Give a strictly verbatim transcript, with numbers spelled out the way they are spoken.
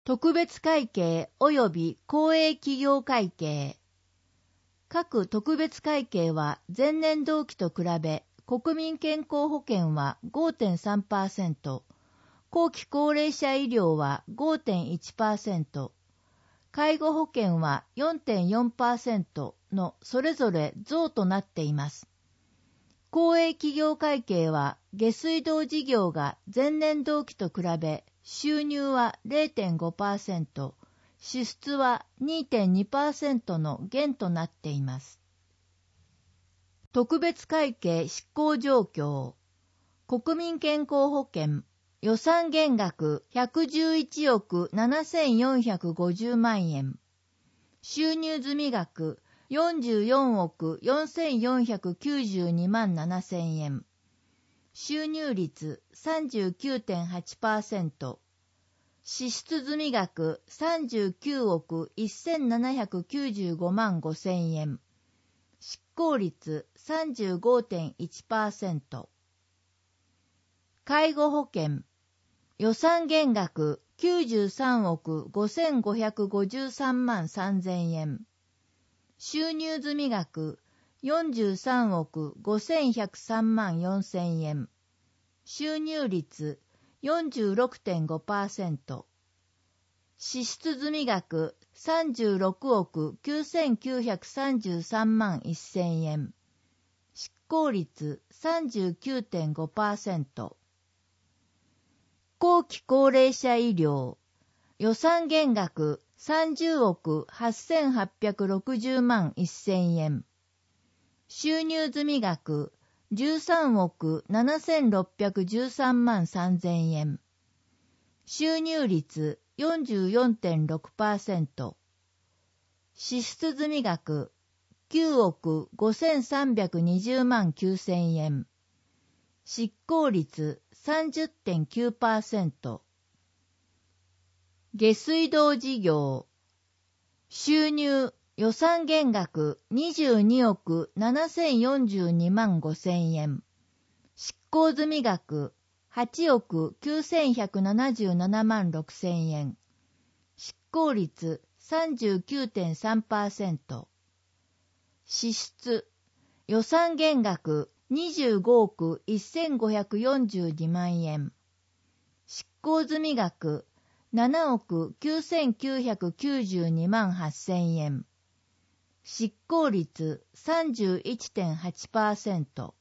特別会計及び公営企業会計。各特別会計は前年同期と比べ、国民健康保険は ごてんさんパーセント、後期高齢者医療は ごてんいちパーセント、介護保険は よんてんよんパーセント のそれぞれ増となっています。公営企業会計は下水道事業が前年同期と比べ収入は れいてんごパーセント、支出は にてんにパーセント の減となっています。特別会計執行状況。国民健康保険予算減額ひゃくじゅういちおくななせんよんひゃくごじゅうまんえん。収入済額よんじゅうよんおくよんせんよんひゃくきゅうじゅうにまんななせんえん。収入率 さんじゅうきゅうてんはちパーセント。支出済額さんじゅうきゅうおくせんななひゃくきゅうじゅうごまんごせんえん。執行率 さんじゅうごてんいちパーセント。介護保険予算減額きゅうじゅうさんおくごせんごひゃくごじゅうさんまんさんぜんえん。収入済額よんじゅうさんおくごせんひゃくさんまんよんせんえん。収入率 よんじゅうろくてんごパーセント。支出済額さんじゅうろくおくきゅうせんきゅうひゃくさんじゅうさんまんせんえん。執行率 さんじゅうきゅうてんごパーセント。後期高齢者医療予算減額さんじゅうおくはっせんはっぴゃくろくじゅうまんせんえん。収入済額じゅうさんおくななせんろっぴゃくじゅうさんまんさんぜんえん。収入率 よんじゅうよんてんろくパーセント。支出済額きゅうおくごせんさんびゃくにじゅうまんきゅうせんえん。執行率 さんじゅってんきゅうパーセント。下水道事業収入予算減額にじゅうにおくななせんよんじゅうにまんごせんえん。執行済額はちおくきゅうせんひゃくななじゅうななまんろくせんえん。執行率 さんじゅうきゅうてんさんパーセント。支出予算減額にじゅうごおくせんごひゃくよんじゅうにまんえん。執行済額ななおくきゅうせんきゅうひゃくきゅうじゅうにまんはっせんえん。執行率 さんじゅういちてんはちパーセント。